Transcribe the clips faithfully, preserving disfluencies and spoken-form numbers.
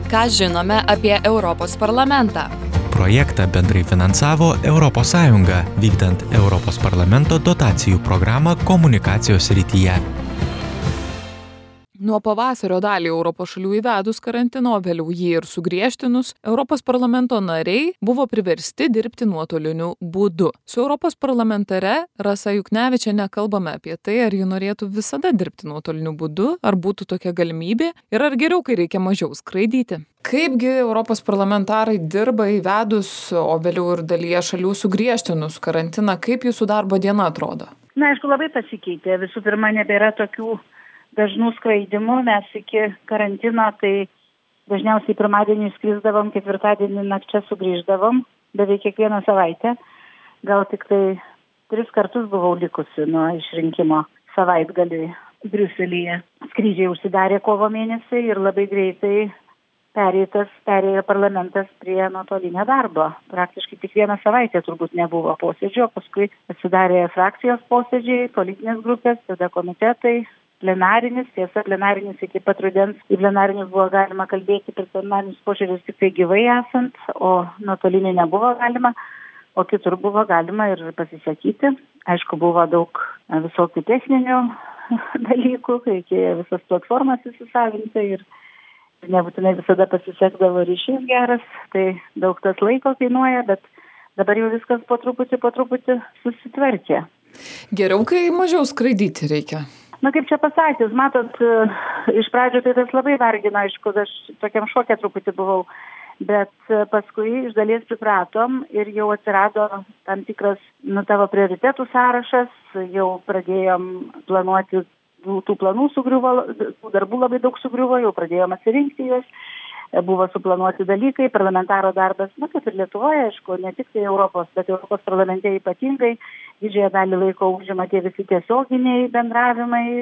Ką žinome apie Europos parlamentą? Projektą bendrai finansavo Europos Sąjunga, vykdant Europos parlamento dotacijų programą komunikacijos srityje. Nuo pavasario dalį Europos šalių įvedus karantino, vėliau jį ir sugriežtinus, Europos parlamento nariai buvo priversti dirbti nuotoliniu būdu. Su Europos parlamentare Rasa Juknevičiene kalbame apie tai, ar ji norėtų visada dirbti nuotoliniu būdu, ar būtų tokia galimybė ir ar geriau, kai reikia mažiau skraidyti. Kaipgi Europos parlamentarai dirba įvedus, o vėliau ir dalyje šalių sugriežtinus karantiną, kaip jūsų darbo diena atrodo? Na, aišku, labai pasikeitė. Visų pirma, nebėra tokių dažnų skraidimų. Mes iki karantino tai dažniausiai pirmadienį skrisdavom, ketvirtadienį nakčia sugrįždavom, beveik kiekvieną savaitę. Gal tik tai tris kartus buvau likusi nuo išrinkimo savaitgaliui Briuselyje. Skrydžiai užsidarė kovo mėnesį ir labai greitai pereitas, perėjo parlamentas prie nuotolinio darbo. Praktiškai tik vieną savaitę turbūt nebuvo posėdžio, paskui atsidarė frakcijos posėdžiai, politinės grupės, tada komitetai. Plenarinis, tiesa, plenarinis iki pat rudens, į plenarinius buvo galima kalbėti per plenarinius posėdžius tik tai gyvai esant, o nuotolinį nebuvo galima, o kitur buvo galima ir pasisakyti. Aišku, buvo daug visokių techninių dalykų, reikėjo visas platformas įsisavinti ir nebūtinai visada pasisekdavo ryšys geras, tai daug tas laiko kainuoja, bet dabar jau viskas po truputį, po truputį susitvarkė. Geriau, kai mažiau skraidyti reikia. Na, kaip čia pasakius, matot, iš pradžių tai tas labai vargina, aišku, aš tokiam šokė truputį buvau, bet paskui iš dalies pripratom ir jau atsirado tam tikras, nu, tavo prioritetų sąrašas, jau pradėjom planuoti, tų planų sugriuvo, tų darbų labai daug sugriuvo, jau pradėjom atsirinkti juos, buvo suplanuoti dalykai, parlamentaro darbas, na, kaip ir Lietuvoje, aišku, ne tik tai Europos, bet Europos parlamente ypatingai, didžiąją dalį laiko užima tie visi tiesioginiai bendravimai,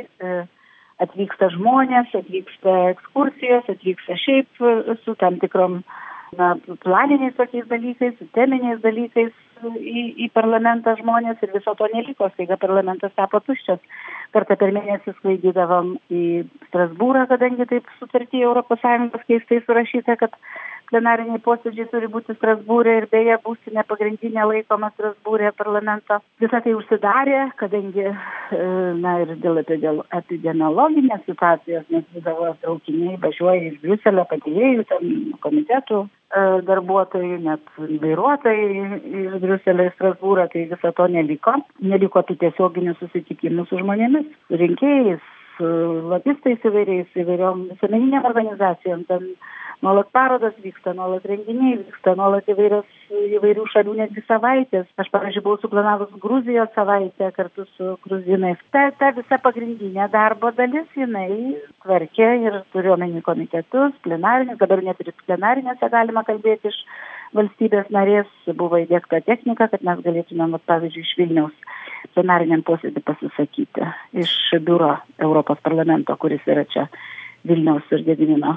atvyksta žmonės, atvyksta ekskursijos, atvyksta šiaip su tam tikrom, na, planiniais tokiais dalykais, su teminiais dalykais į, į parlamentą žmonės ir viso to neliko, staiga parlamentas tapo tuščias. Kartą per mėnesį sklaidydavom į Strasbūrą, kadangi taip sutartyje Europos Sąjungos keistai surašyta, kad plenariniai posėdžiai turi būti Strasbūrė ir beje būstinė pagrindinė laikoma Strasbūrė parlamento. Visą tai užsidarė, kadangi, na, ir dėl epidemiologinės situacijos, nes būdavo traukiniai važiuoja iš Briuselio padėjėjų, ten komitetų darbuotojų, net vairuotojai iš Briuselio į Strasbūrą, tai viso to neliko. Neliko tų tiesioginių susitikimų su žmonėmis, rinkėjais, lobistais įvairiais, įvairiom visuomeninėm organizacijom, ten nuolat parodos vyksta, nuolat renginiai vyksta, nuolat įvairios, įvairių šalių netgi savaitės. Aš, pavyzdžiui, buvau suplanavus Gruzijos savaitę kartu su gruzinais. Ta, ta visa pagrindinė darbo dalis, jinai tvarkė ir turiuomenį komitetus, plenarinius, dabar net ir plenarinėse galima kalbėti iš valstybės narės, buvo įdiegta technika, kad mes galėtumėm, pavyzdžiui, iš Vilniaus plenariniam posėdį pasisakyti, iš biuro Europos parlamento, kuris yra čia Vilniaus ir Gedimino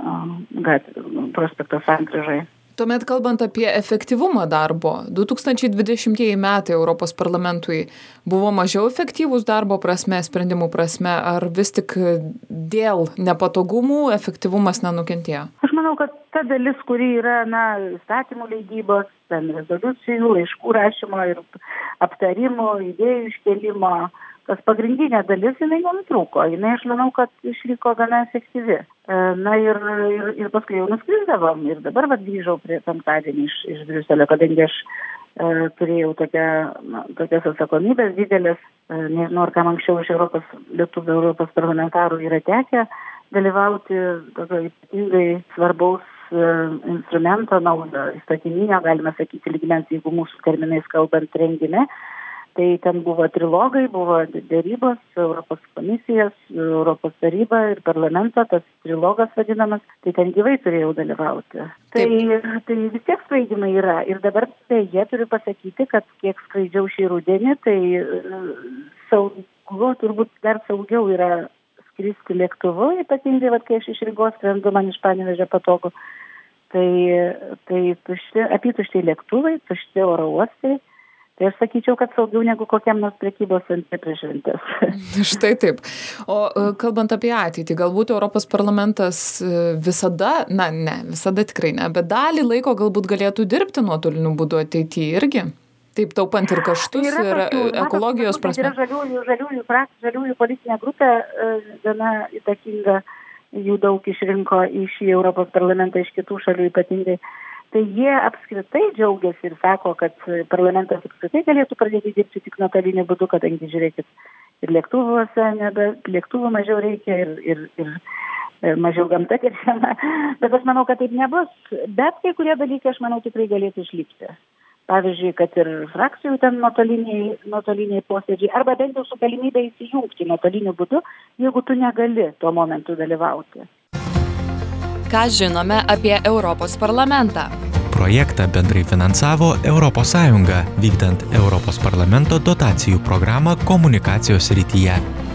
prospekto sankryžoje. Tuomet kalbant apie efektyvumą darbo, du tūkstančiai dvidešimtieji metai Europos parlamentui buvo mažiau efektyvūs darbo prasme, sprendimų prasme, ar vis tik dėl nepatogumų efektyvumas nenukentėjo? Aš manau, kad ta dalis, kuri yra, na, įstatymų leidybos, ten rezoliucijų, laiškų rašymo ir aptarimo, idėjų iškelimo, tas pagrindinė dalis, jinai nenutrūko. Jinai, aš manau, kad išliko gana efektyvi. Na ir, ir, ir paskui jau nuskrisdavom. Ir dabar vat grįžau prie penktadienį iš, iš Briuselio, kadangi aš e, turėjau tokia, na, tokias atsakomybės didelės. E, nežinau, ar kam anksčiau iš Europos, Lietuvų Europos parlamentarų yra tekę dalyvauti tokio ypatingai svarbaus e, instrumento, naujo įstatyminio, galime sakyti, lygmens, jeigu mūsų terminais kalbant, rengime. Tai ten buvo trilogai, buvo dėrybos, Europos komisijos, Europos taryba ir parlamento, tas trilogas vadinamas, tai ten gyvai turėjau dalyvauti. Tai, tai vis tiek skraidimai yra. Ir dabar jie turiu pasakyti, kad kiek skraidžiau šį rudenį, tai saugu, turbūt dar saugiau yra skristi lėktuvu, ypatingai, vat, kai aš iš Rygos skrendu, man iš Panevėžio patogu. Tai, tai tušti, apytušti lėktuvai, tušti oro uostai. Tai aš sakyčiau, kad saugiau negu kokiam nors prekybos centre prie šventės. Štai taip. O kalbant apie ateitį, galbūt Europos parlamentas visada, na ne, visada tikrai ne, bet dalį laiko galbūt galėtų dirbti nuotoliniu būdu ateityje irgi. Taip taupant ir kaštus, tai ir tokių, ekologijos prasme. Tai yra žaliųjų, žaliųjų frakcijų, žaliųjų politinė grupė, gana įtakinga, jų daug išrinko į šį Europos parlamentą iš kitų šalių ypatingai. Tai jie apskritai džiaugiasi ir sako, kad parlamentas apskritai galėtų pradėti dirbti tik nuotoliniu būdu, kadangi žiūrėkit, ir lėktuvuose, nebe, lėktuvų mažiau reikia ir, ir, ir mažiau gamta teršiama. Bet aš manau, kad taip nebus. Bet kai kurie dalykai, aš manau, tikrai galėtų išlikti. Pavyzdžiui, kad ir frakcijų ten nuotoliniai, nuotoliniai posėdžiai, arba bent jau su galimybė įsijungti nuotoliniu būdu, jeigu tu negali tuo momentu dalyvauti. Ką žinome apie Europos parlamentą? Projektą bendrai finansavo Europos Sąjunga, vykdant Europos parlamento dotacijų programą komunikacijos srityje.